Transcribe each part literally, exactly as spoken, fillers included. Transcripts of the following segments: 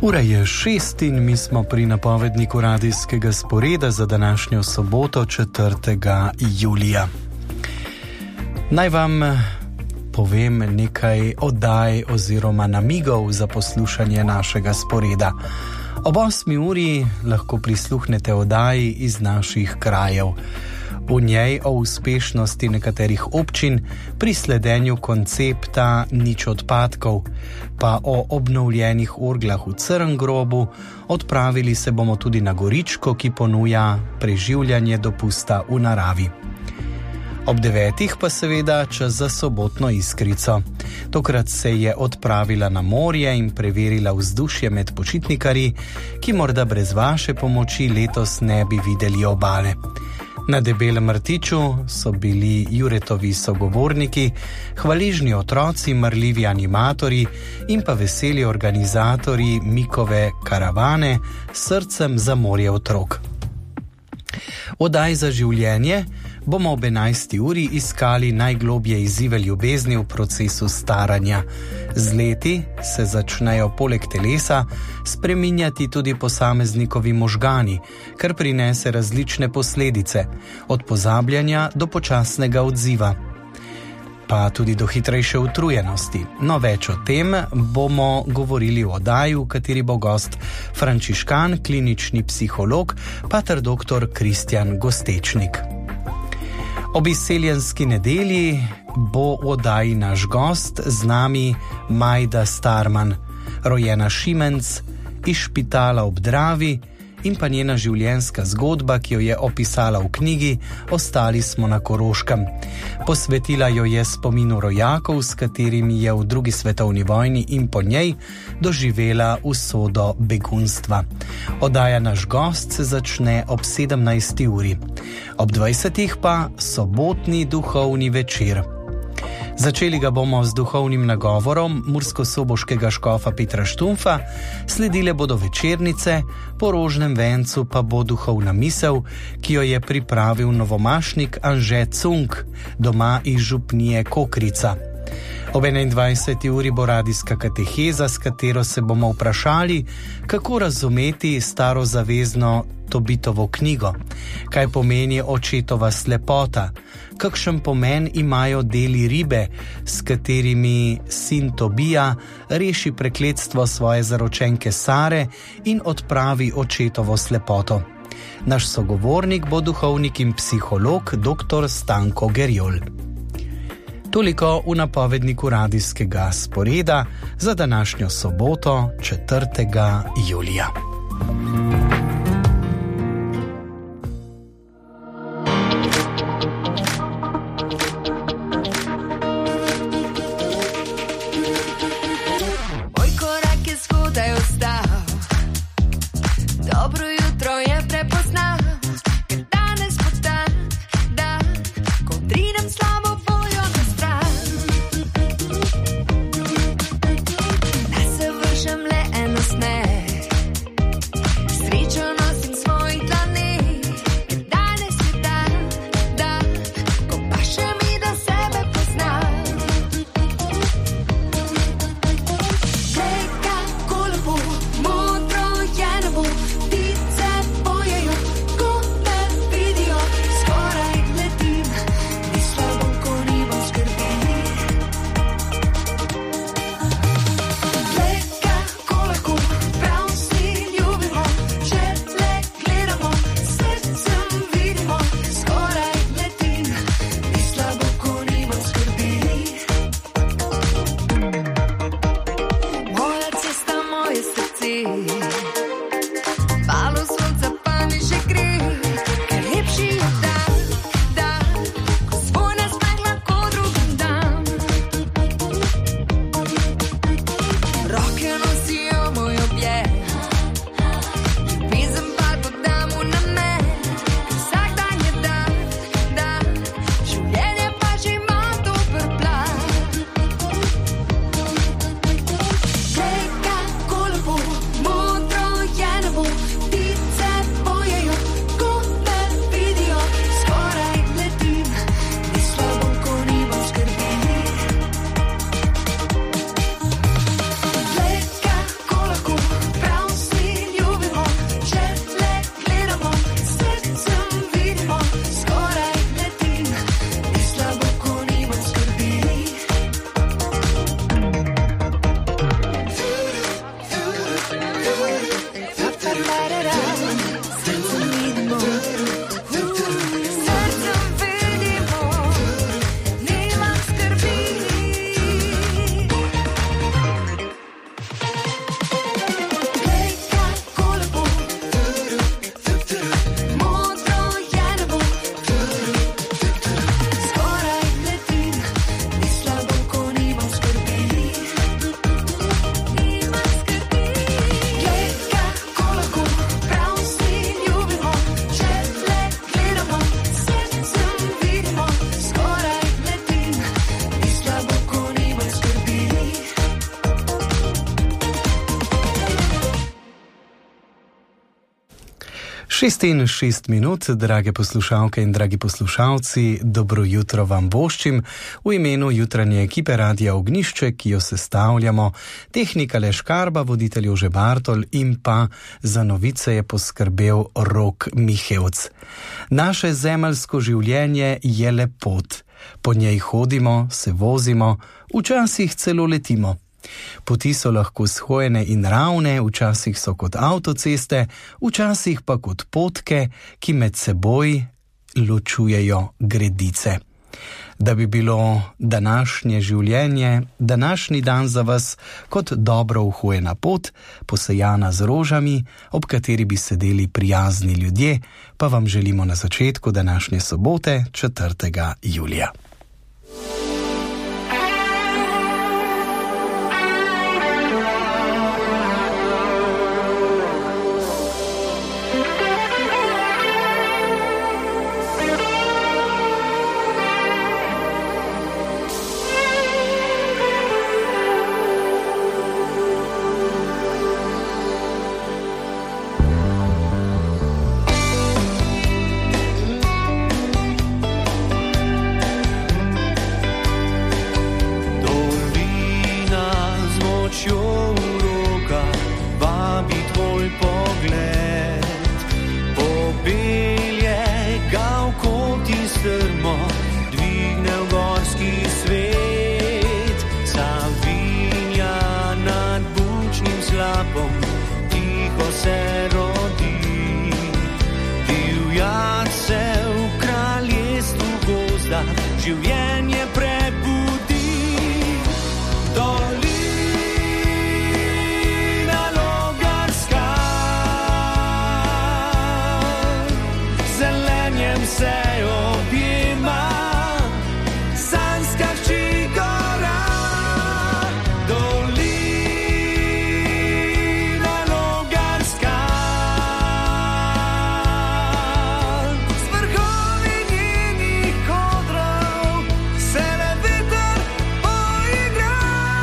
Ura je šest in mi smo pri napovedniku radijskega sporeda za današnjo soboto, četrtega julija. Naj vam povem nekaj oddaj oziroma namigov za poslušanje našega sporeda. Ob osmi uri lahko prisluhnete oddaji iz naših krajev. V njej o uspešnosti nekaterih občin pri sledenju koncepta nič odpadkov, pa o obnovljenih orglah v Crngrobu. Odpravili se bomo tudi na Goričko, ki ponuja preživljanje dopusta v naravi. Ob devetih pa seveda čas za sobotno iskrico. Tokrat se je odpravila na morje in preverila vzdušje med počitnikarji, ki morda brez vaše pomoči letos ne bi videli obale. Na Debelem rtiču so bili Juretovi sogovorniki, hvaležni otroci, marljivi animatorji in pa veseli organizatorji Mikove karavane s srcem za morje otrok. Oddaj za življenje bomo ob enajsti uri iskali najglobje izzive ljubezni v procesu staranja. Z leti se začnejo poleg telesa spreminjati tudi posameznikovi možgani, kar prinese različne posledice, od pozabljanja do počasnega odziva, pa tudi do hitrejše utrujenosti. No, več o tem bomo govorili v oddaji, v kateri bo gost frančiškan, klinični psiholog, pater doktor Kristjan Gostečnik. Ob izseljenski nedelji bo v oddaji naš gost, z nami Majda Starman, rojena Šimenc, iz Špitala ob Dravi, in pa njena življenjska zgodba, ki jo je opisala v knjigi Ostali smo na Koroškem. Posvetila jo je spominu rojakov, s katerimi je v drugi svetovni vojni in po njej doživela usodo begunstva. Oddaja Naš gost se začne ob sedemnajsti uri. Ob dvajsetih pa sobotni duhovni večer. Začeli ga bomo z duhovnim nagovorom murskosoboškega škofa Petra Štumfa, sledile bodo večernice, po rožnem vencu pa bo duhovna misel, ki jo je pripravil novomašnik Anže Cunk, doma iz župnije Kokrica. Ob enaindvajseti uri bo radijska kateheza, s katero se bomo vprašali, kako razumeti starozavezno Tobitovo knjigo, kaj pomeni očetova slepota, kakšen pomen imajo deli ribe, s katerimi sin Tobija reši prekletstvo svoje zaročenke Sare in odpravi očetovo slepoto. Naš sogovornik bo duhovnik in psiholog doktor Stanko Gerjol. Toliko v napovedniku radijskega sporeda za današnjo soboto, četrtega julija. Go šest in šest minut, drage poslušalke in dragi poslušalci, dobro jutro vam voščim v imenu jutranje ekipe Radia Ognišče, ki jo sestavljamo, tehnika Aleš Karba, voditelj Jože Bartol in pa za novice je poskrbel Rok Mihevc. Naše zemeljsko življenje je le pot. Po njej hodimo, se vozimo, včasih celo letimo. Poti so lahko shojene in ravne, včasih so kot avtoceste, včasih pa kot potke, ki med seboj ločujejo gredice. Da bi bilo današnje življenje, današnji dan za vas kot dobro uhojena pot, posejana z rožami, ob kateri bi sedeli prijazni ljudje, pa vam želimo na začetku današnje sobote, četrtega julija. Življenje prebudi, dolina Logarska, zelenjem se objema, Sanjska hči gora. Dolina Logarska, z vrhovi njenih kodrov se le veter poigra.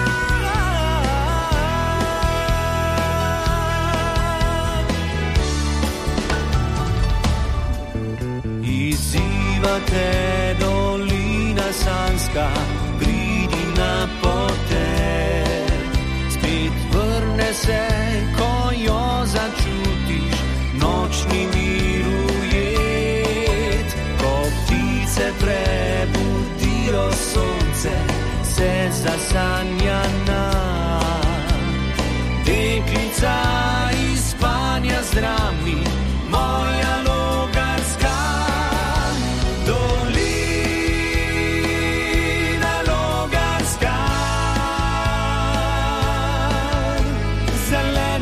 Izziva te dolina Sanjska, pridi na potek. Spet vrne se, ko jo začutiš, nočni mir ujet. Ko ptice prebudijo sonce, se zasanja nam. Deklica iz spanja zdrami, moja Logarska. Dolina Logarska, zelen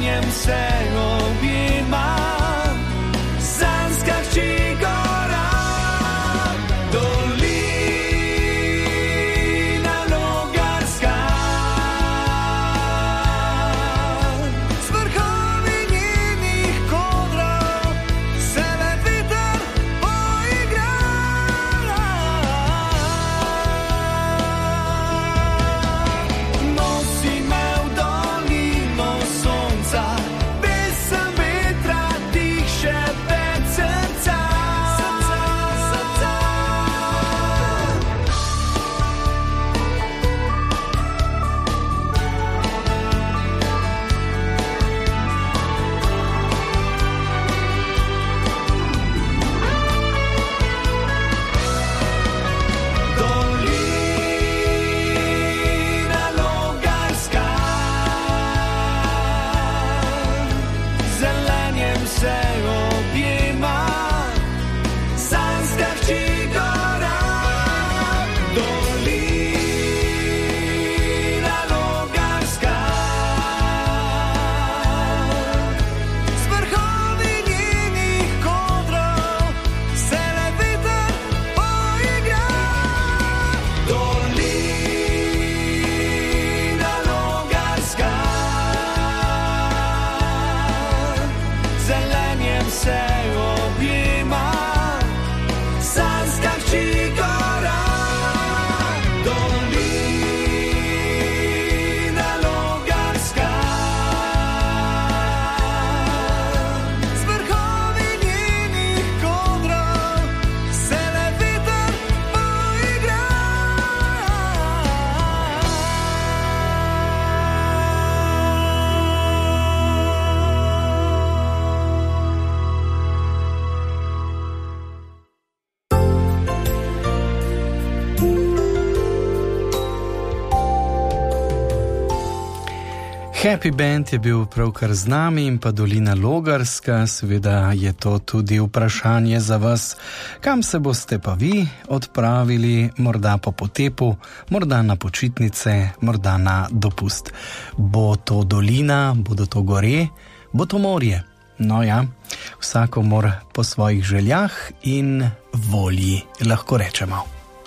Happy Band je bil pravkar z nami in pa Dolina Logarska. Seveda je to tudi vprašanje za vas, kam se boste pa vi odpravili, morda po potepu, morda na počitnice, morda na dopust. Bo to dolina, bodo to gore, bo to morje. No ja, vsakomur po svojih željah in volji, lahko rečemo.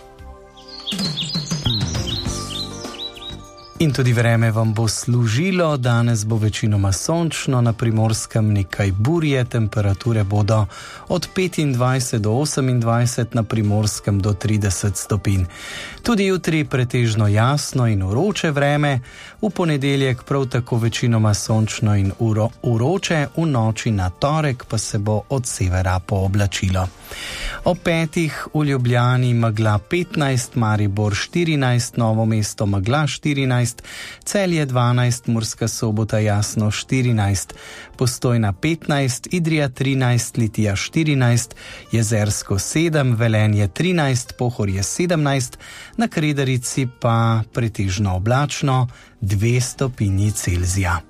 In tudi vreme vam bo služilo, danes bo večinoma sončno, na Primorskem nekaj burje, temperature bodo od petindvajset do osemindvajset, na Primorskem do trideset stopinj. Tudi jutri pretežno jasno in vroče vreme, v ponedeljek prav tako večinoma sončno in uro, vroče, v noči na torek pa se bo od severa pooblačilo. Ob petih v Ljubljani megla petnajst, Maribor štirinajst, Novo mesto megla štirinajst, Celje dvanajst, Murska Sobota jasno štirinajst, Postojna petnajst, Idrija trinajst, Litija štirinajst, Jezersko sedem, Velenje trinajst, Pohorje sedemnajst, na Kredarici pa pretežno oblačno dve stopinji Celzija.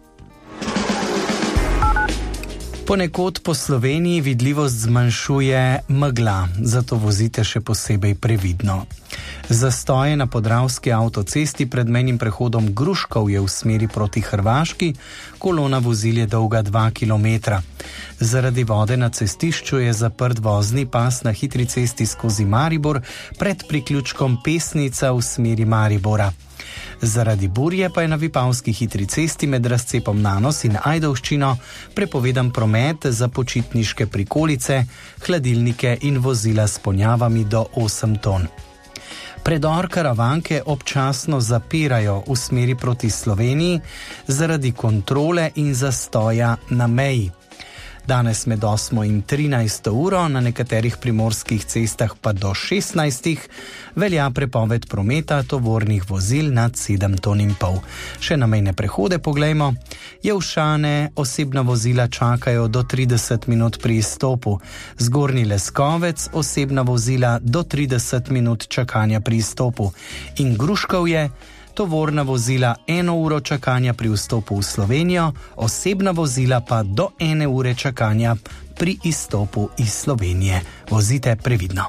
Ponekod po Sloveniji vidljivost zmanjšuje megla, zato vozite še posebej previdno. Zastoje na Podravski avtocesti pred mejnim prehodom Gruškov je v smeri proti Hrvaški, kolona vozil je dolga dva kilometra. Zaradi vode na cestišču je zaprt vozni pas na hitri cesti skozi Maribor pred priključkom Pesnica v smeri Maribora. Zaradi burje pa je na Vipavski hitri cesti med razcepom Nanos in Ajdovščino prepovedan promet za počitniške prikolice, hladilnike in vozila s ponjavami do osem ton. Predor Karavanke občasno zapirajo v smeri proti Sloveniji zaradi kontrole in zastoja na meji. Danes med osmo in trinajsto uro, na nekaterih primorskih cestah pa do šestnajstih, velja prepoved prometa tovornih vozil nad sedem ton in pol. Še na mejne prehode poglejmo. Jelšane osebna vozila čakajo do trideset minut pri izstopu, Zgornji Leskovec osebna vozila do trideset minut čakanja pri izstopu in Gruškovje tovorna vozila eno uro čakanja pri vstopu v Slovenijo, osebna vozila pa do ene ure čakanja pri izstopu iz Slovenije. Vozite previdno.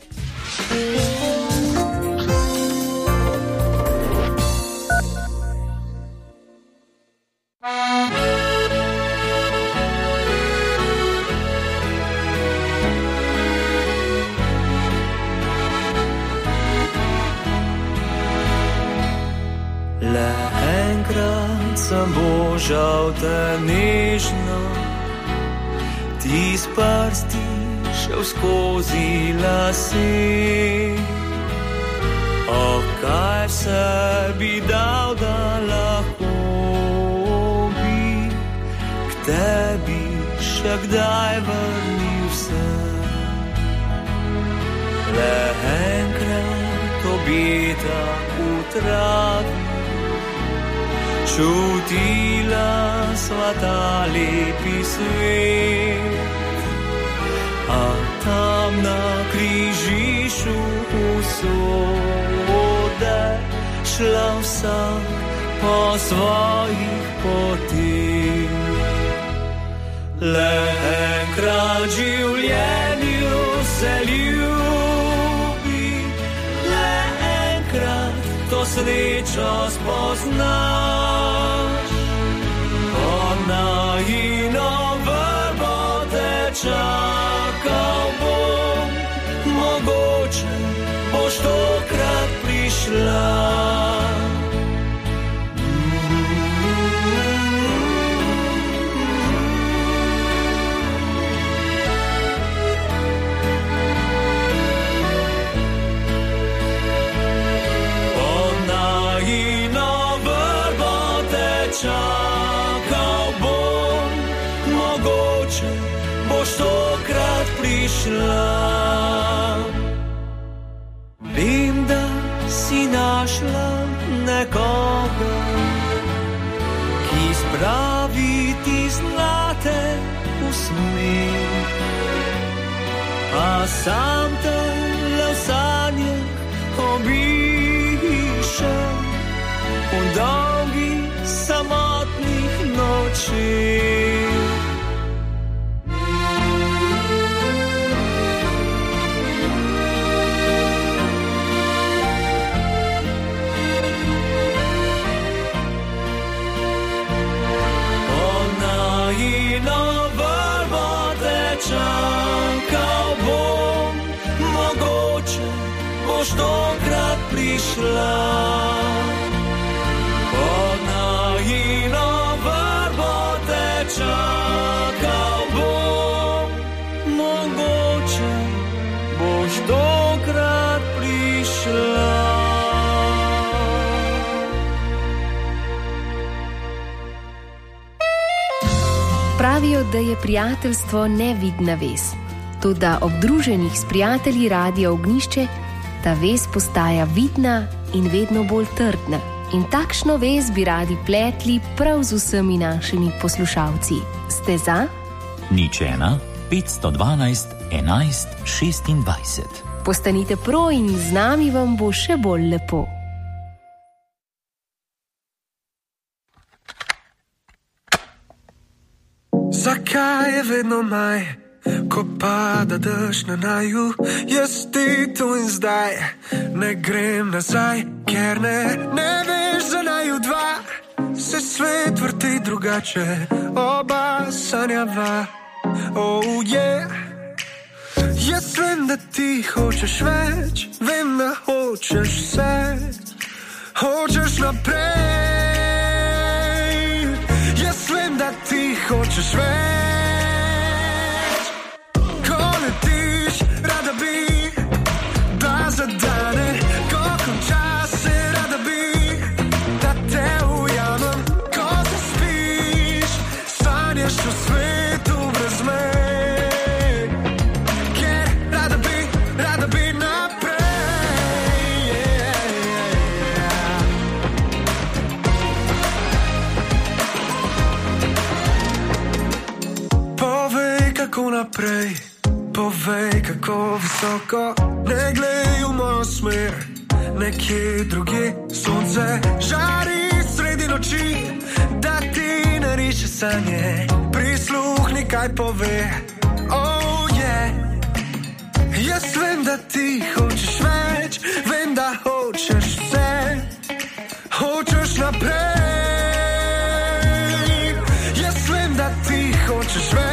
Le enkrat sem božal te nežno, ti s prsti šel skozi lase. O, kaj se bi dal, da lahko bi k tebi še kdaj vrnil se. Le enkrat obeta v travi, čutila sva ta lepi svet, a tam na križišu usode šla vsak po svojih poteh. Le enkrat življenju se ljubi, le enkrat to srečo spoznaš. Pod najino vrbo te čakal bom, mogoče boš tokrat prišla. Čakal bom, mogoče boš tokrat prišla. Vem, da si našla nekoga, ki spravi ti zlate usmeh, a sam te le v sanjah obišem v dolgi samotni oči. Boš tokrat prišla pod najino vrbo te čakal bom, mogoče boš tokrat prišla. Pravijo, da je prijateljstvo nevidna vez, toda obdruženih s prijatelji Radia Ognjišče ta vez postaja vidna in vedno bolj trdna. In takšno vez bi radi pletli prav z vsemi našimi poslušalci. Ste za? Nič ena, petsto dvanajst, enajst, šestindvajset. Postanite pro in z nami vam bo še bolj lepo. Zakaj je vedno maj? Ko pada dež na naju, jaz ti tu in zdaj ne grem nazaj, ker ne, ne veš za naju dva. Se svet vrti drugače, oba sanjava, oh yeah. Jaz vem, da ti hočeš več, vem, da hočeš vse, hočeš naprej. Jaz vem, da ti hočeš več. Rada bi, da zadane, ko konča se, rada bi, da te ujamem, ko se spiš, sanjaš v svetu brez me. Ker rada bi, rada bi naprej, yeah, yeah. Povej, kako naprej, povej, kako visoko, ne glej v mojo smer, nekje drugje. Sonce žari sredi noči, da ti nariše sanje, prisluhni, kaj pove, oh yeah. Jaz vem, da ti hočeš več, vem, da hočeš vse, hočeš naprej. Jaz vem, da ti hočeš več.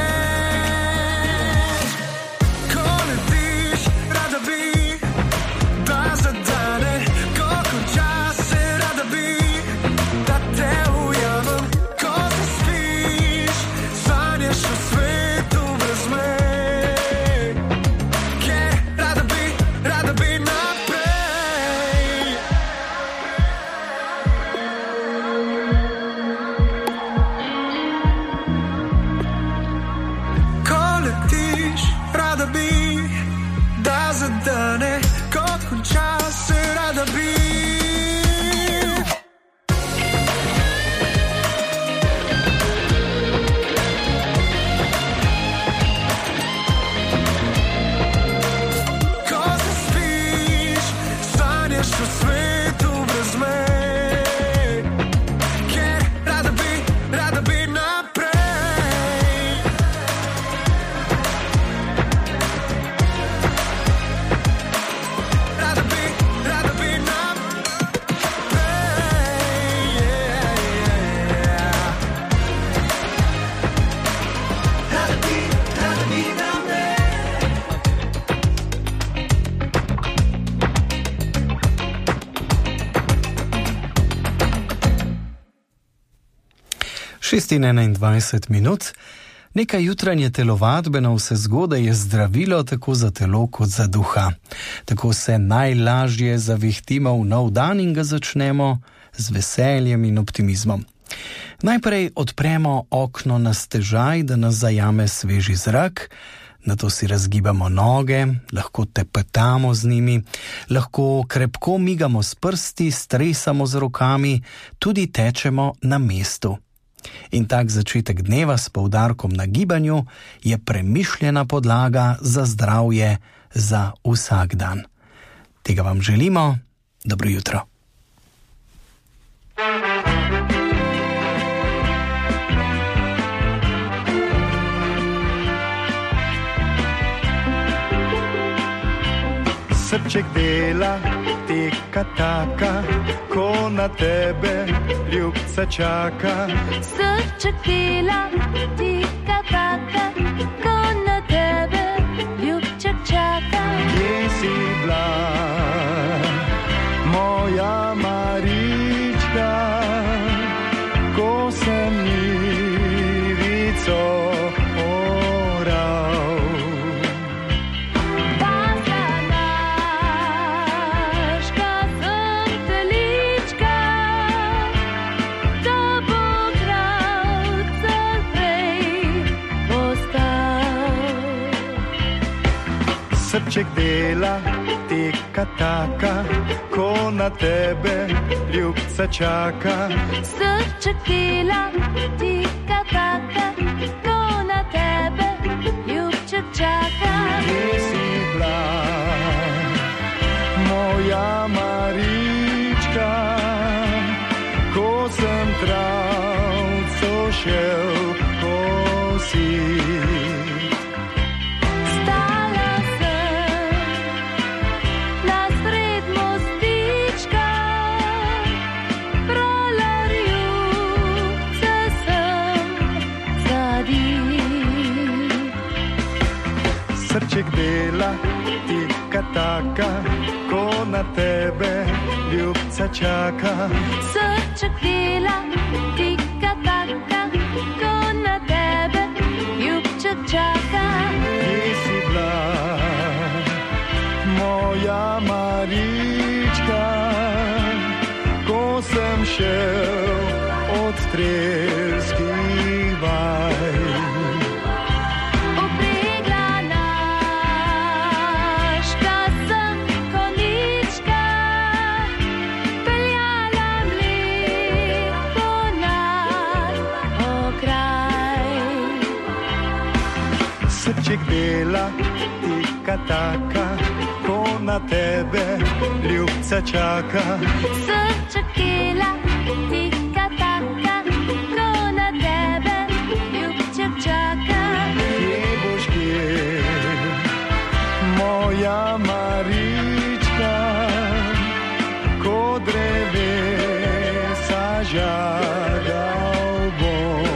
šest in enaindvajset minut. Nekaj jutranje telovadbe na vse zgodaj je zdravilo tako za telo kot za duha. Tako se najlažje zavihtimo v nov dan in ga začnemo z veseljem in optimizmom. Najprej odpremo okno na stežaj, da nas zajame sveži zrak, nato si razgibamo noge, lahko tepetamo z njimi, lahko krepko migamo s prsti, stresamo z rokami, tudi tečemo na mestu. In tak začetek dneva s poudarkom na gibanju je premišljena podlaga za zdravje za vsak dan. Tega vam želimo. Dobro jutro. Srček dela, teka taka, ko na tebe ljubca čaka. Srček dela, teka taka, ko na tebe ljubček čaka. Kje si bila, moja Marička, ko sem irico oral. Srček dela, teka taka, ko na tebe ljubca čaka. Srček dela, teka taka, ko na tebe ljubček čaka. Kje si bila, moja Marička, ko sem travco šel kosit. Srček dela, tika taka, ko na tebe ljubca čaka. Srček dela, tika taka, ko na tebe ljubček čaka. Kje si bila, moja Marička, ko sem šel od strelskih vaj. Srček dela, tika taka, ko na tebe ljubca čaka. Srček dela, tika taka, ko na tebe ljubček čaka. Kje boš kje, moja Marička, ko drevesa žagal bom.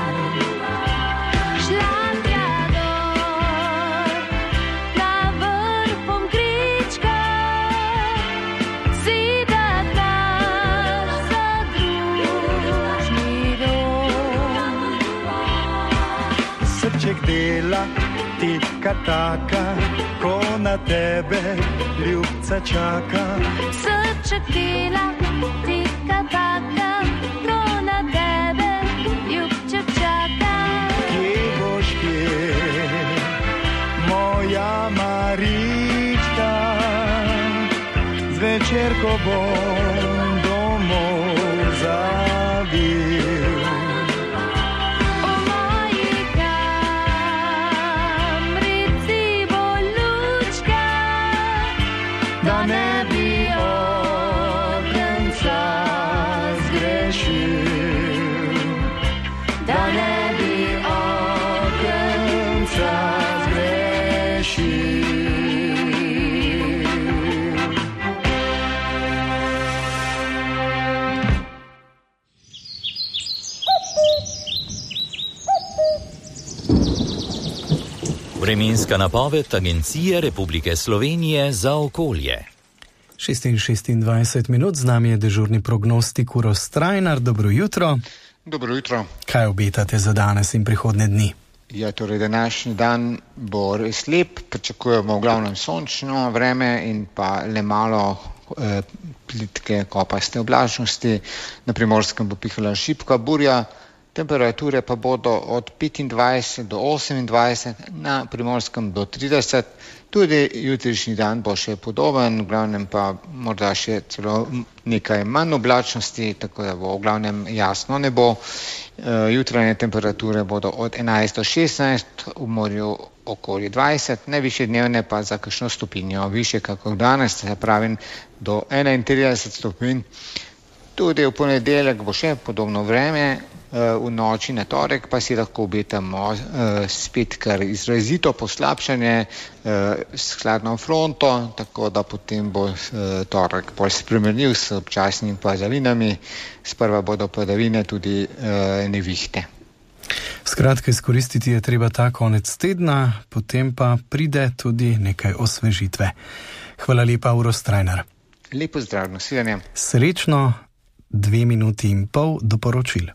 Srček dela, tika taka, ko na tebe ljubca čaka. Srček dela, tika taka, ko na tebe ljubček čaka. Kje boš kje, moja Marička, zvečer, ko bom domov zavil. Da ne bi okenca zgrešil, da ne bi okenca zgrešil. Vremenska napoved Agencije Republike Slovenije za okolje. šest in šestindvajset minut, z nami je dežurni prognostik Uroš Strajnar. Dobro jutro. Dobro jutro. Kaj obetate za danes in prihodne dni? Ja, torej današnji dan bo res lep, pričakujemo v glavnem sončno vreme in pa le malo eh, plitke kopaste oblačnosti. Na Primorskem bo pihala šibka burja. Temperature pa bodo od petindvajset do osemindvajset, na Primorskem do trideset. Tudi jutrišnji dan bo še podoben, v glavnem pa morda še celo nekaj manj oblačnosti, tako da bo v glavnem jasno nebo. Jutranje temperature bodo od enajst do šestnajst, v morju okoli dvajset, najvišje dnevne pa za kakšno stopinjo više kakor danes, se pravi do enaintrideset stopinj. Tudi v ponedeljek bo še podobno vreme, v noči na torek pa si lahko obetamo spet kar izrazito poslabšanje s hladno fronto, tako da potem bo torek bolj spremenljiv s občasnimi padavinami, sprva bodo padavine tudi nevihte. Skratka, izkoristiti je treba ta konec tedna, potem pa pride tudi nekaj osvežitve. Hvala lepa, Uroš Strajnar. Lepo zdrav, nasvidenje. Srečno, dve minuti in pol do poročil.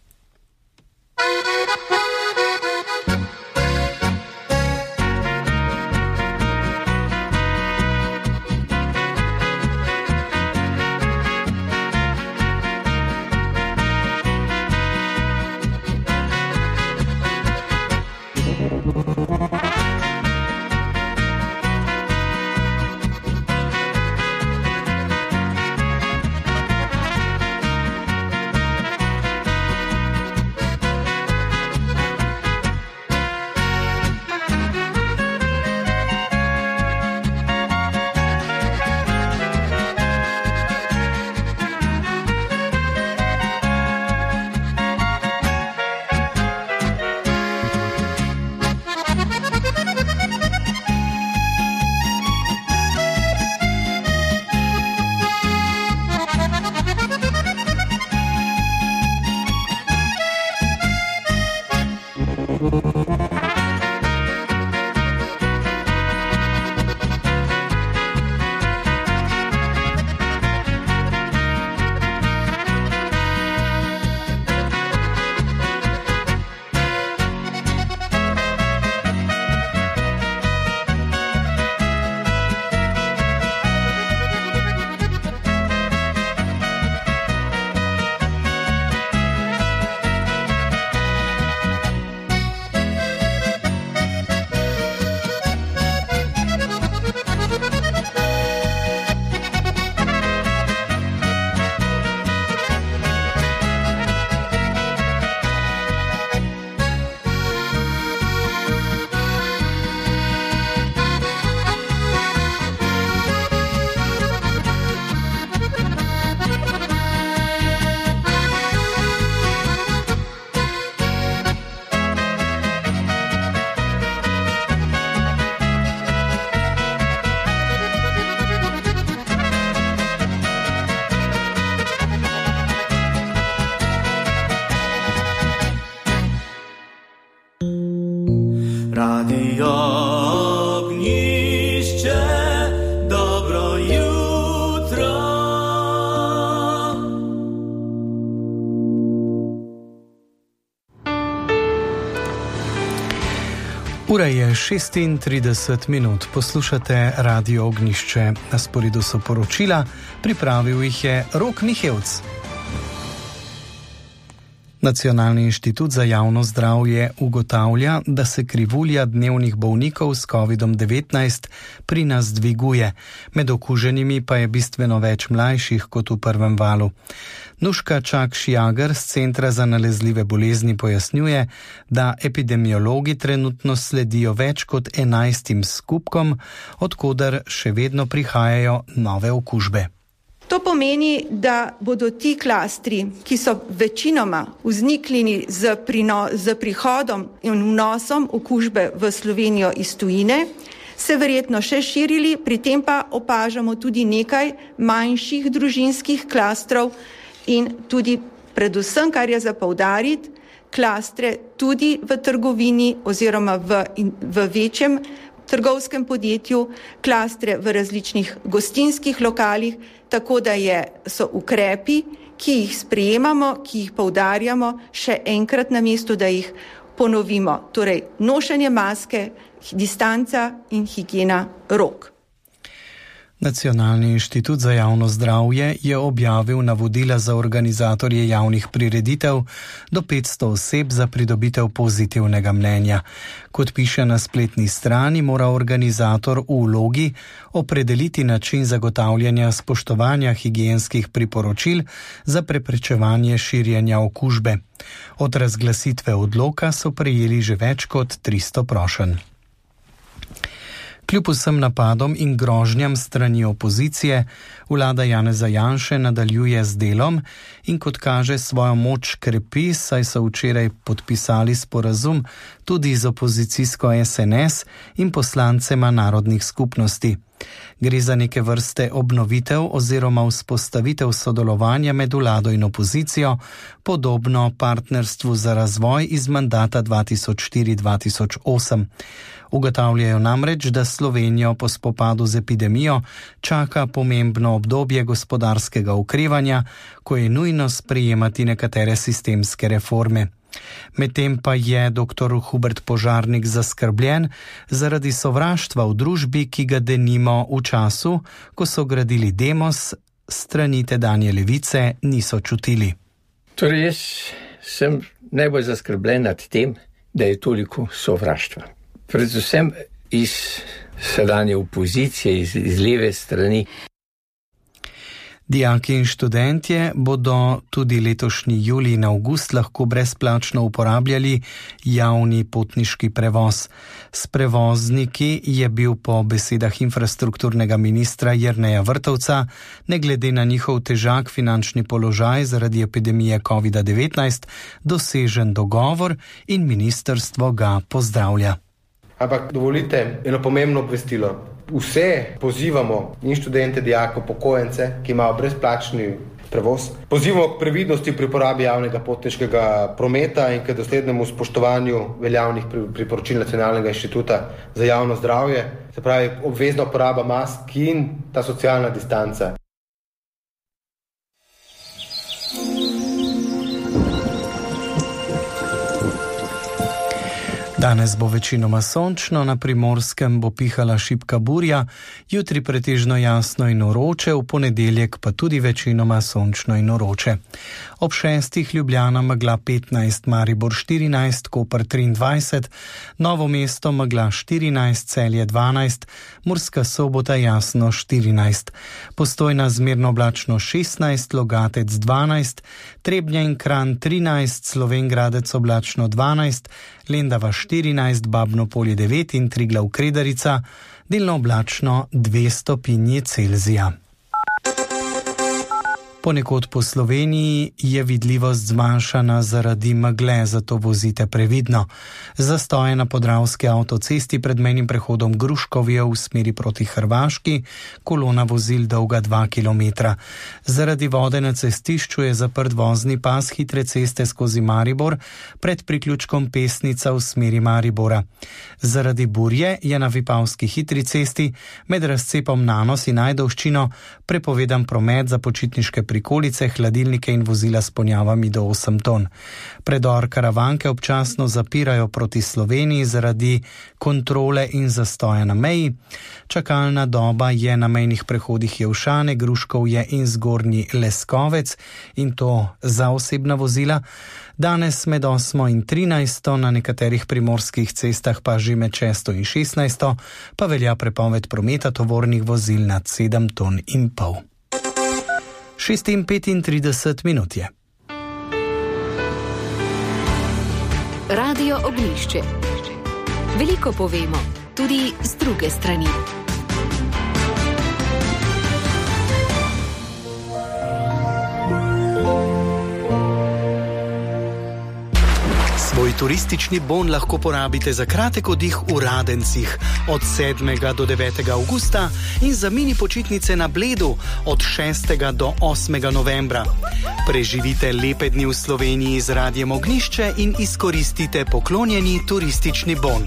Radio Ognišče, dobro jutro. Ura je šestintrideset minut, poslušate Radio Ognišče. Na sporedu so poročila, pripravil jih je Rok Mihevc. Nacionalni inštitut za javno zdravje ugotavlja, da se krivulja dnevnih bolnikov s kovidom devetnajst pri nas dviguje, med okuženimi pa je bistveno več mlajših kot v prvem valu. Nuška Čak-Šjager z Centra za nalezljive bolezni pojasnjuje, da epidemiologi trenutno sledijo več kot enajstim skupkom, od koder še vedno prihajajo nove okužbe. To pomeni, da bodo ti klastri, ki so večinoma vzniknili z, prino, z prihodom in vnosom okužbe v Slovenijo iz tujine, se verjetno še širili, pri tem pa opažamo tudi nekaj manjših družinskih klastrov in tudi predvsem, kar je za poudariti, klastre tudi v trgovini oziroma v, v večjem trgovskem podjetju, klastre v različnih gostinskih lokalih, tako da je, so ukrepi, ki jih sprejemamo, ki jih poudarjamo, še enkrat na mestu, da jih ponovimo. Torej, nošenje maske, distanca in higiena rok. Nacionalni inštitut za javno zdravje je objavil navodila za organizatorje javnih prireditev do petsto oseb za pridobitev pozitivnega mnenja. Kot piše na spletni strani, mora organizator v vlogi opredeliti način zagotavljanja spoštovanja higienskih priporočil za preprečevanje širjenja okužbe. Od razglasitve odloka so prejeli že več kot tristo prošenj. Kljub vsem napadom in grožnjam strani opozicije, vlada Janeza Janše nadaljuje z delom in kot kaže svojo moč krepi, saj so včeraj podpisali sporazum tudi z opozicijsko S N S in poslancema narodnih skupnosti. Gre za neke vrste obnovitev oziroma vzpostavitev sodelovanja med vlado in opozicijo, podobno partnerstvu za razvoj iz mandata dva tisoč štiri do dva tisoč osem. Ugotavljajo namreč, da Slovenijo po spopadu z epidemijo čaka pomembno obdobje gospodarskega okrevanja, ko je nujno sprejemati nekatere sistemske reforme. Medtem pa je doktor Hubert Požarnik zaskrbljen zaradi sovraštva v družbi, ki ga denimo v času, ko so gradili Demos, strani tedanje levice niso čutili. Torej jaz sem najbolj zaskrbljen nad tem, da je toliko sovraštva. Predvsem iz sedanje opozicije, iz, iz leve strani. Dijaki in študentje bodo tudi letošnji julij in avgust lahko brezplačno uporabljali javni potniški prevoz. S prevozniki je bil po besedah infrastrukturnega ministra Jerneja Vrtovca, ne glede na njihov težak finančni položaj zaradi epidemije covid devetnajst, dosežen dogovor in ministrstvo ga pozdravlja. Ampak dovolite eno pomembno obvestilo. Vse pozivamo in študente, dijake, upokojence, ki imajo brezplačni prevoz. Pozivamo k previdnosti pri uporabi javnega potniškega prometa in k doslednemu spoštovanju veljavnih priporočil Nacionalnega inštituta za javno zdravje, se pravi obvezna uporaba mask in ta socialna distanca. Danes bo večinoma sončno, na Primorskem bo pihala šibka burja, jutri pretežno jasno in vroče, v ponedeljek pa tudi večinoma sončno in vroče. Ob šestih Ljubljana megla petnajst, Maribor štirinajst, Koper triindvajset, Novo mesto megla štirinajst, Celje dvanajst, Murska Sobota jasno štirinajst, Postojna zmerno oblačno šestnajst, Logatec dvanajst, Trebnje in Kranj trinajst, Slovenj Gradec oblačno dvanajst, Lendava štirinajst, Babno Polje devet in Triglav Kredarica, delno oblačno dve stopinji Celzija. Ponekod po Sloveniji je vidljivost zmanjšana zaradi megle, zato vozite previdno. Zastoje na Podravski avtocesti pred mejnim prehodom Gruškovje v smeri proti Hrvaški, kolona vozil dolga dva kilometra. Zaradi vode na cestišču je zaprt vozni pas hitre ceste skozi Maribor pred priključkom Pesnica v smeri Maribora. Zaradi burje je na Vipavski hitri cesti med razcepom Nanos in Ajdovščino prepovedan promet za počitniške prikolice, hladilnike in vozila s ponjavami do osem ton. Predor Karavanke občasno zapirajo proti Sloveniji zaradi kontrole in zastoja na meji. Čakalna doba je na mejnih prehodih Jelšane, Gruškovje in Zgornji Leskovec in to za osebna vozila. Danes med osmo in trinajsto, na nekaterih primorskih cestah pa že med šesto in šestnajsto, pa velja prepoved prometa tovornih vozil nad sedem ton in pol. šest in petintrideset minut je. Radio Ognjišče. Veliko povemo, tudi z druge strani. Svoj turistični bon lahko porabite za kratek oddih v Radencih od sedmega do devetega avgusta in za mini počitnice na Bledu od šestega do osmega novembra. Preživite lepe dni v Sloveniji z Radiem Ognjišče in izkoristite poklonjeni turistični bon.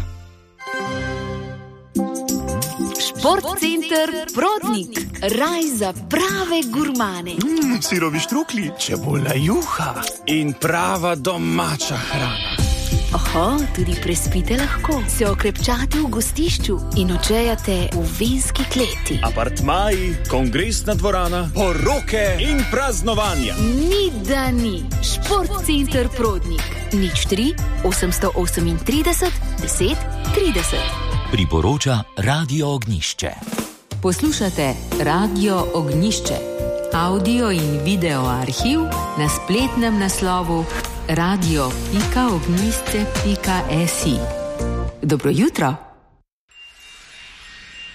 Športcenter Prodnik, raj za prave gurmane. Mm, sirovi štrukli, čebula juha in prava domača hrana. Oho, tudi prespite lahko, se okrepčate v gostišču in odžejate v vinski kleti. Apartmaji, kongresna dvorana, poroke in praznovanja. Ni da ni. Športcenter Prodnik. nič tri osemsto osemintrideset deset trideset. Priporoča Radio Ognjišče. Poslušate Radio Ognjišče. Audio in video arhiv na spletnem naslovu radio pika ognjišče pika si. Dobro jutro.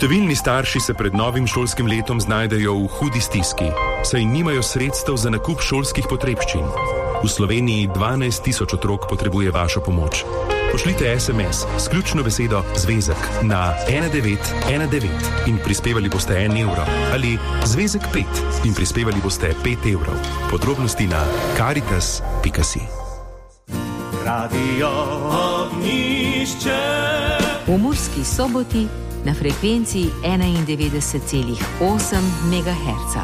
Številni starši se pred novim šolskim letom znajdejo v hudi stiski, saj nimajo sredstev za nakup šolskih potrebščin. V Sloveniji dvanajst tisoč otrok potrebuje vašo pomoč. Pošljite es em es s ključno besedo zvezek na ena devet ena devet in prispevali boste en evro ali zvezek pet in prispevali boste pet evrov. Podrobnosti na karitas pika si. Radio Ognjišče. V Murski Soboti na frekvenciji enaindevetdeset celih osem megaherca.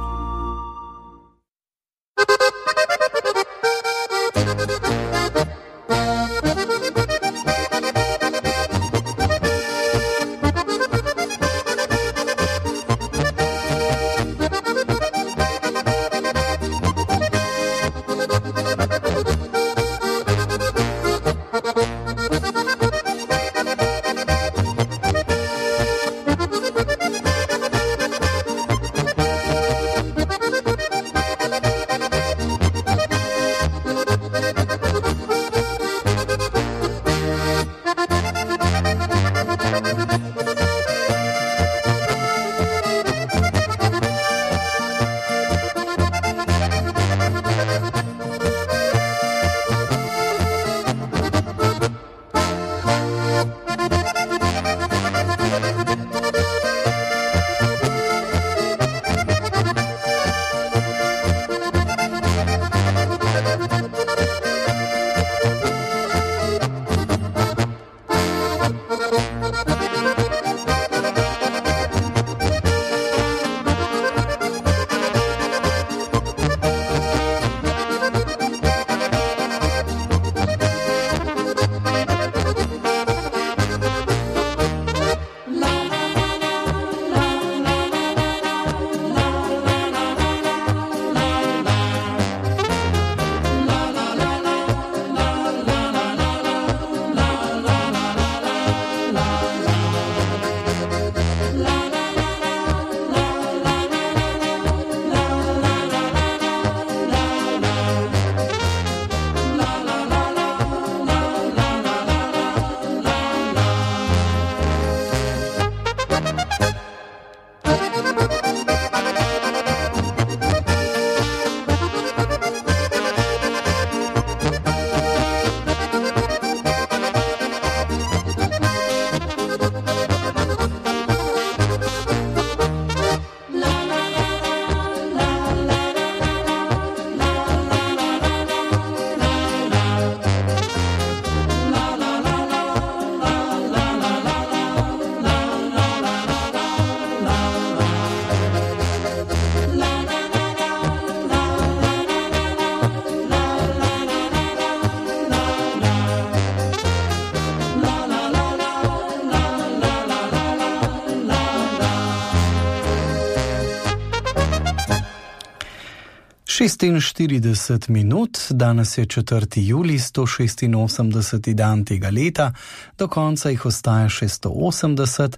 šestinštirideset minut, danes je četrti julij, sto šestinosemdeseti dan tega leta, do konca jih ostaja še sto osemdeset,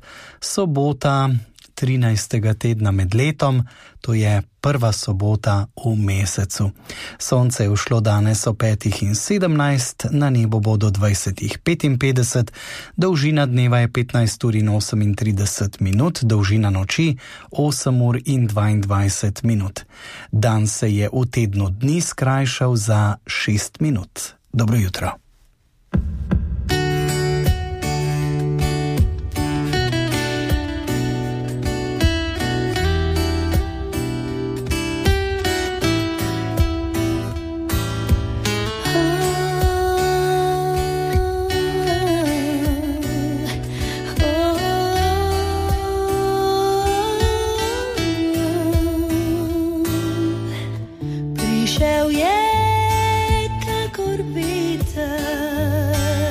sobota trinajstega tedna med letom, to je prva sobota v mesecu. Sonce je ušlo danes o petih in sedemnajst, na nebo bo do dvajsetih petinpetdeset, dolžina dneva je petnajst ur in osemintrideset minut, dolžina noči osem ur in dvaindvajset minut. Dan se je v tednu dni skrajšal za šest minut. Dobro jutro. Prišel je kakor veter.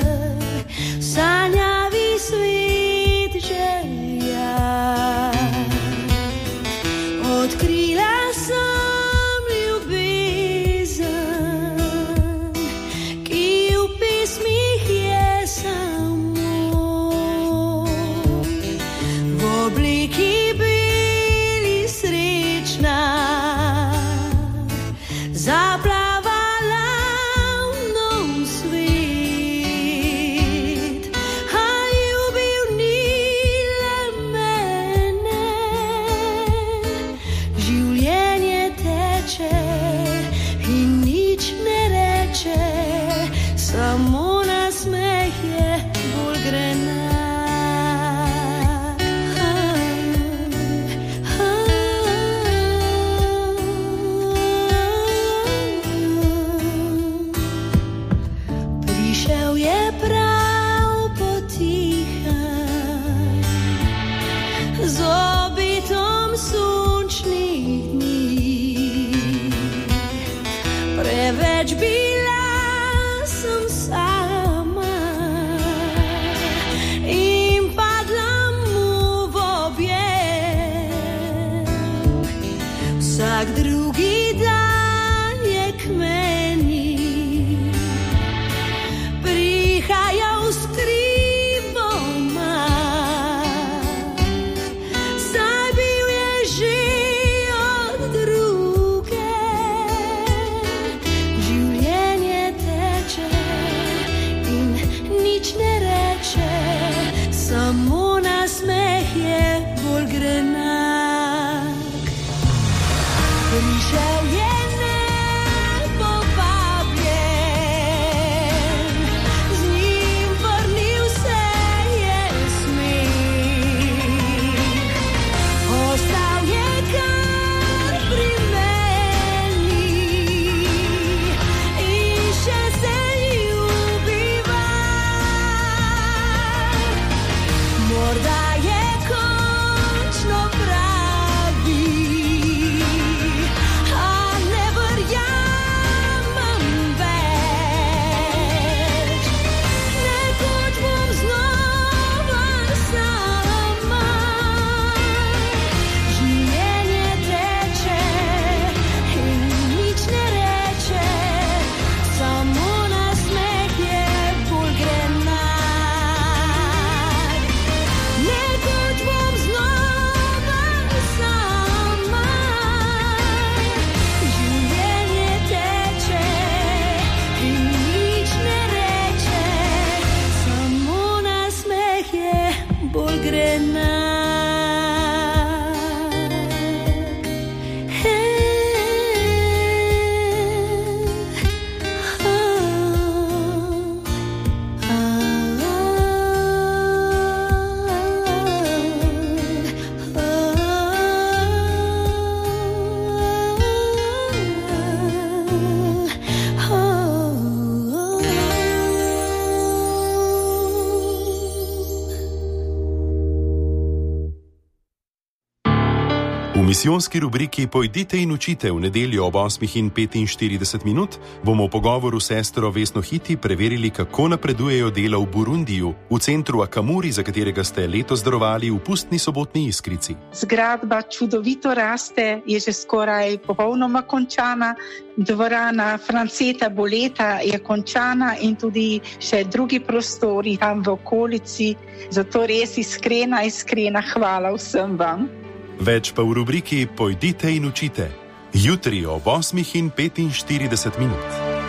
grenar. V misijonski rubriki Pojdite in učite v nedeljo ob osmih in petinštirideset minut bomo v pogovoru s sestro Vesno Hiti preverili, kako napredujejo dela v Burundiju, v centru Akamuri, za katerega ste letos darovali v pustni sobotni Iskrici. Zgradba čudovito raste, je že skoraj popolnoma končana. Dvorana Franceta Boleta je končana in tudi še drugi prostori tam v okolici. Zato res iskrena, iskrena hvala vsem vam. Več pa v rubriki Pojdite in učite. Jutri ob osmih in petinštirideset minut.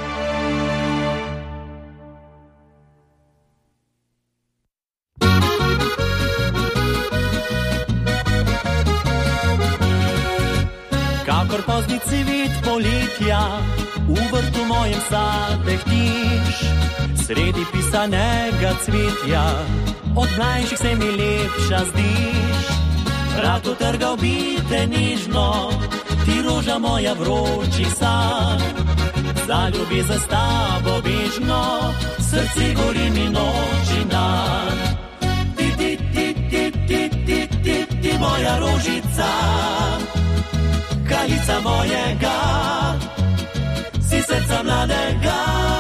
Kakor pozni cvet poletja, v vrtu mojem sadehtiš, sredi pisanega cvetja, od mlajših se mi lepša zdiš. Rad utrgal bi te nežno, ti roža moja vročih sanj. Za ljubezen s tabo bežno, srce gori mi noč in dan. Ti, ti, ti, ti, ti, ti, ti, ti, moja rožica, kraljica mojega, si srca mladega.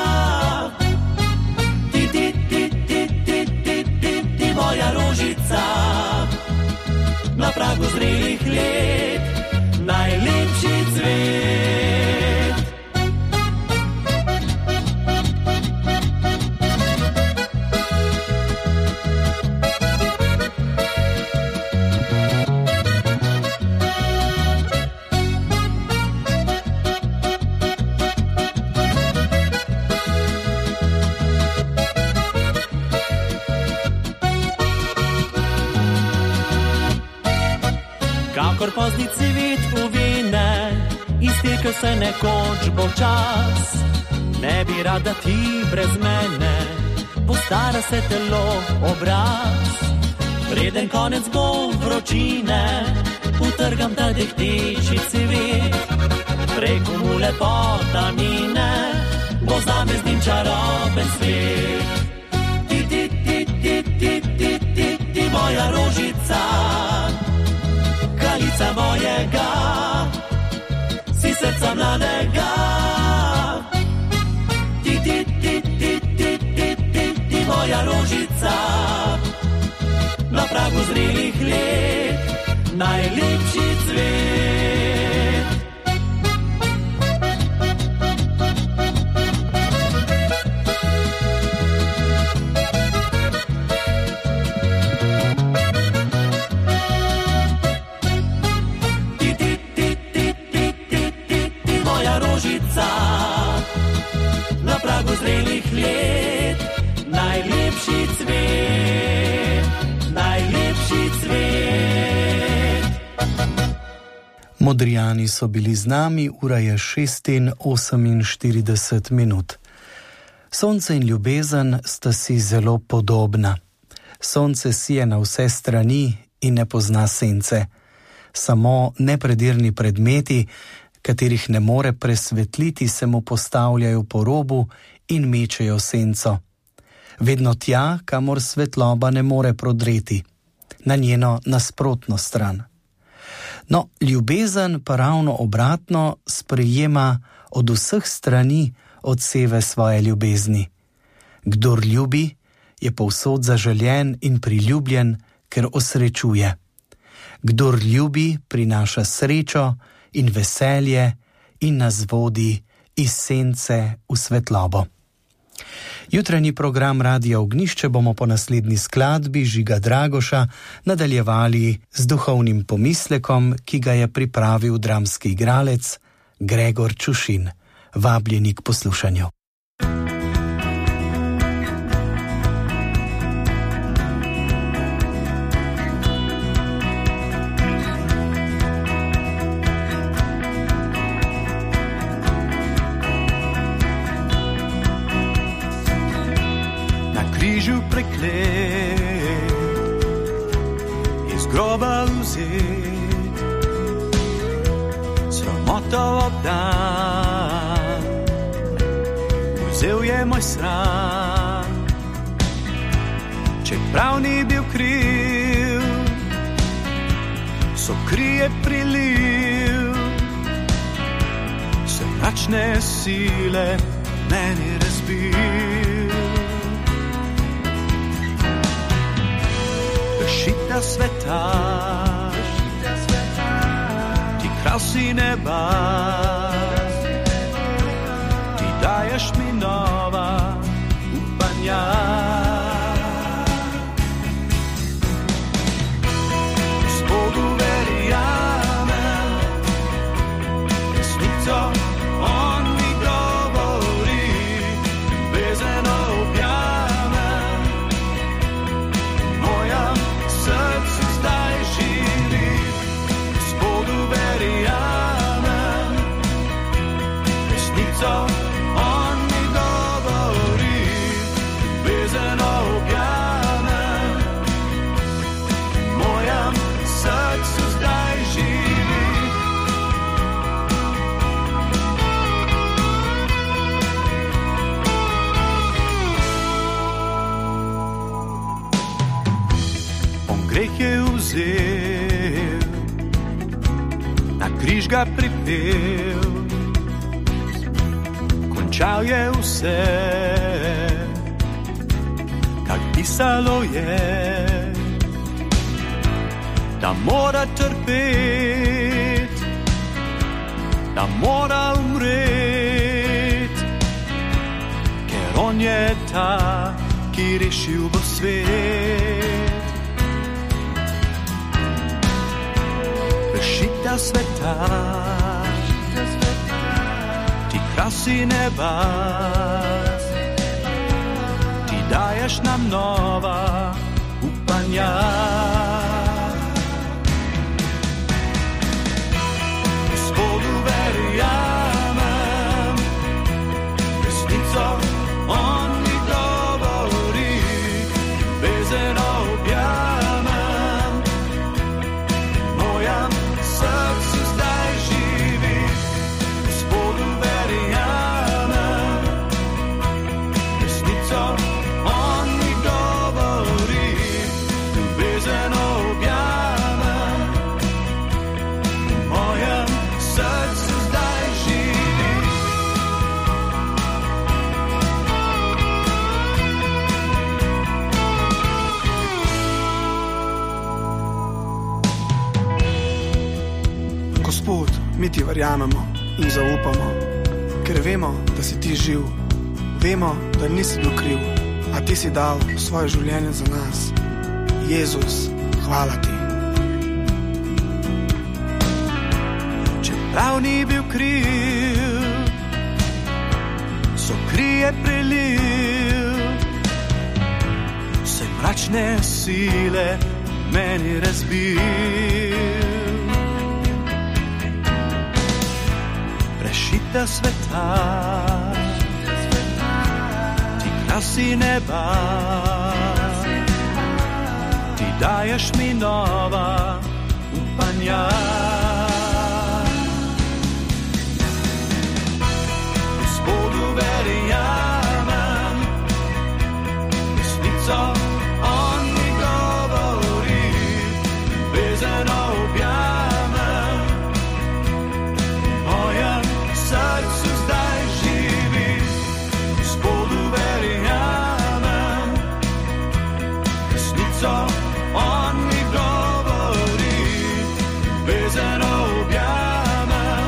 Ti, ti, ti, ti, ti, ti, ti, ti, moja rožica, na pragu zrelih let, najlepši cvet. Kakor pozni cvet uvene, iztekel se nekoč bo čas. Ne bi rada ti brez mene, postara se telo, obraz. Preden konec bo vročine, utrgam ta dehteči cvet. Preko mu lepota mine, bo zame z njim čaroben svet. Ti, ti, ti, ti, ti, ti, ti, ti, moja rožica, kraljica mojega, si srca mladega. Ti, ti, ti, ti, ti, ti, ti, ti, moja rožica, na pragu zrelih let, najlepši cvet. Na pragu zrelih let, najlepši cvet, najlepši cvet. Modrijani so bili z nami, ura je šest in oseminštirideset minut. Sonce in ljubezen sta si zelo podobna. Sonce sije na vse strani in ne pozna sence. Samo nepredirni predmeti, katerih ne more presvetliti, se mu postavljajo po robu in mečejo senco. Vedno tja, kamor svetloba ne more prodreti, na njeno nasprotno stran. No, ljubezen pa ravno obratno sprejema od vseh strani odseve svoje ljubezni. Kdor ljubi, je povsod zaželjen in priljubljen, ker osrečuje. Kdor ljubi, prinaša srečo in veselje in nas vodi iz sence v svetlobo. Jutranji program Radia Ognjišče bomo po naslednji skladbi Žiga Dragoša nadaljevali z duhovnim pomislekom, ki ga je pripravil dramski igralec Gregor Čušin. Vabljeni k poslušanju. preklet, iz groba vzet, sramota obdan, vzel je moj sram, čeprav ni bil kriv, so krije priliv, se mračne sile meni razbil. Rešitelj sveta, ti kralj si neba, ti daješ mi nova upanja. Gospodu verjamem, resnico on mi govori, ljubezen objamem, v mojem srcu zdaj živi. Gospodu verjamem, resnico on mi govori, ljubezen objamem, v mojem srcu zdaj živi. On greh je vzel, na križ ga pripel, končal je vse, kak pisalo je, da mora trpet, da mora umret, ker on je ta, ki rešil bo svet. Rešitelj sveta, ti kralj si neba, ti daješ nam nova upanja. Gospodu verjamem, resnico on mi govori, ljubezen objamem, v mojem srcu zdaj živi. Gospodu verjamem, resnico on mi govori, ljubezen objamem, v mojem srcu zdaj živi. Gospod, mi ti verjamemo in zaupamo, ker vemo, da si ti živ. Vemo, da nisi bil kriv, a ti si dal svoje življenje za nas. Jezus, hvala ti. Čeprav ni bil kriv, so krije priliv, se mračne sile meni razbil. Rešitelj sveta, ti kralj si neba, ti daješ mi nova upanja. Gospodu verjamem, resnico on mi govori, ljubezen objamem, v mojem srcu zdaj živi. Gospodu verjamem, resnico on mi govori, ljubezen objamem,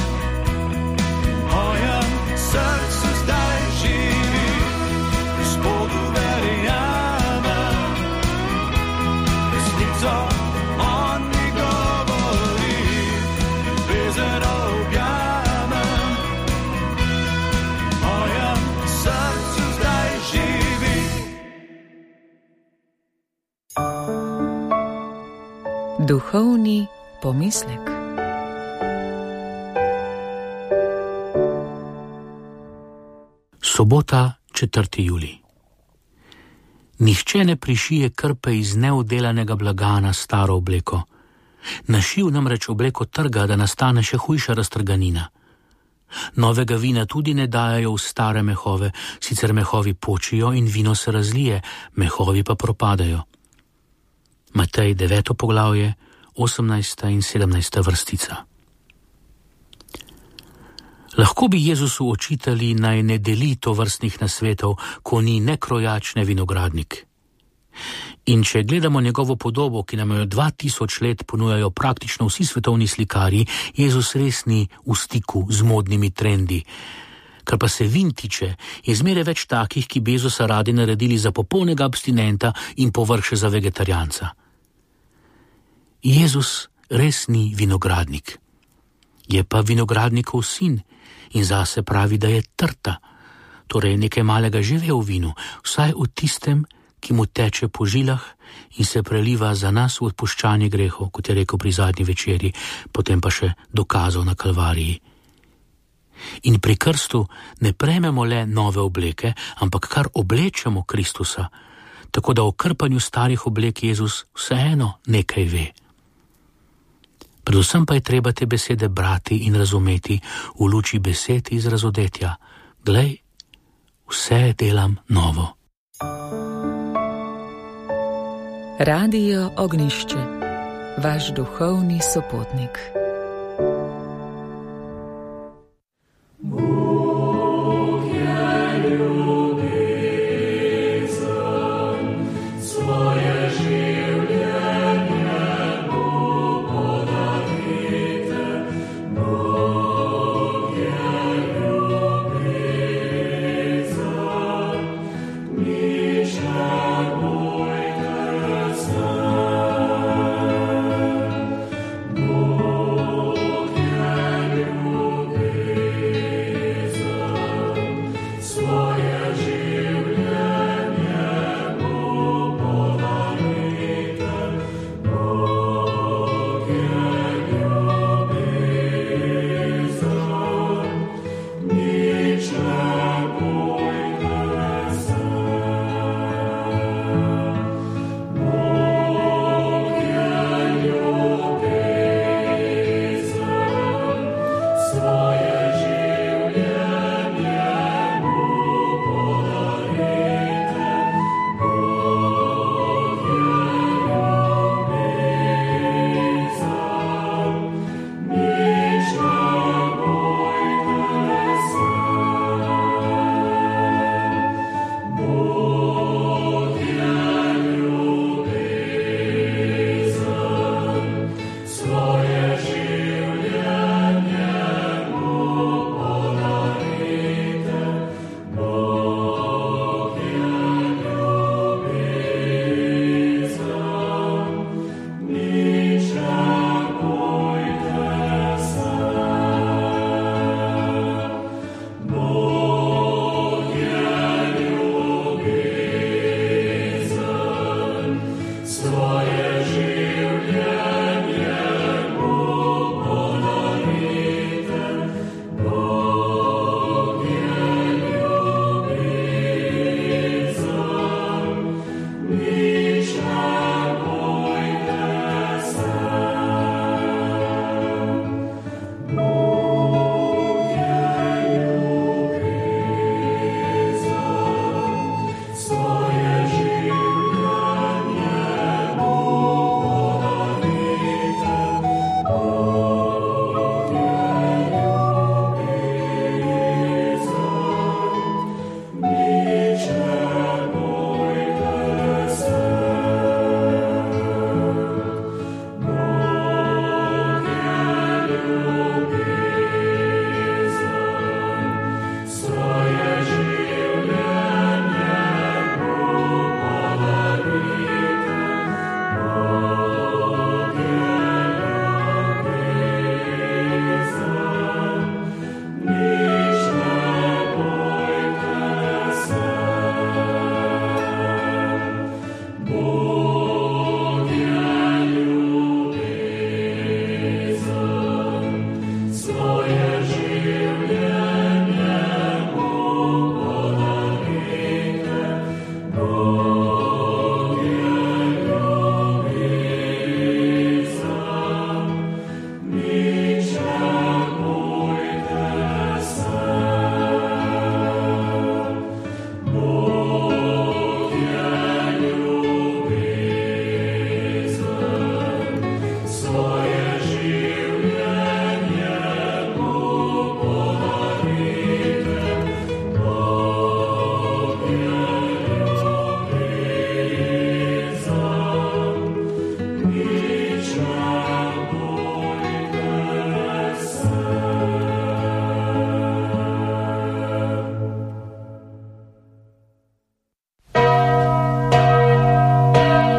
v mojem srcu zdaj živi. Gospodu verjamem, resnico on mi govori, ljubezen objamem, v mojem srcu zdaj živi. Duhovni pomislek. Sobota, četrti julij. Nihče ne prišije krpe iz neoddelanega blaga na staro obleko. Na šiv namreč obleko trga, da nastane še hujša raztrganina. Novega vina tudi ne dajajo v stare mehove, sicer mehovi počijo in vino se razlije, mehovi pa propadajo. Matej deveto poglavje, osemnajsta in sedemnajsta vrstica. Lahko bi Jezusu očitali, naj ne deli tovrstnih nasvetov, ko ni ne krojač, ne vinogradnik. In če gledamo njegovo podobo, ki nam jo dva tisoč let ponujajo praktično vsi svetovni slikarji, Jezus res ni v stiku z modnimi trendi. Kar pa se vin tiče, je zmeraj več takih, ki bi Jezusa radi naredili za popolnega abstinenta in povrh še za vegetarijanca. Jezus res ni vinogradnik. Je pa vinogradnikov sin in zase pravi, da je trta, torej nekaj malega že ve v vinu, vsaj v tistem, ki mu teče po žilah in se preliva za nas v odpuščanje grehov, kot je rekel pri zadnji večerji, potem pa še dokazal na Kalvariji. In pri krstu ne prejmemo le nove obleke, ampak kar oblečemo Kristusa, tako da o krpanju starih oblek Jezus vseeno nekaj ve. Predvsem pa je treba te besede brati in razumeti v luči besed iz razodetja. Glej, vse delam novo. Radio Ognišče, vaš duhovni sopotnik. Svoje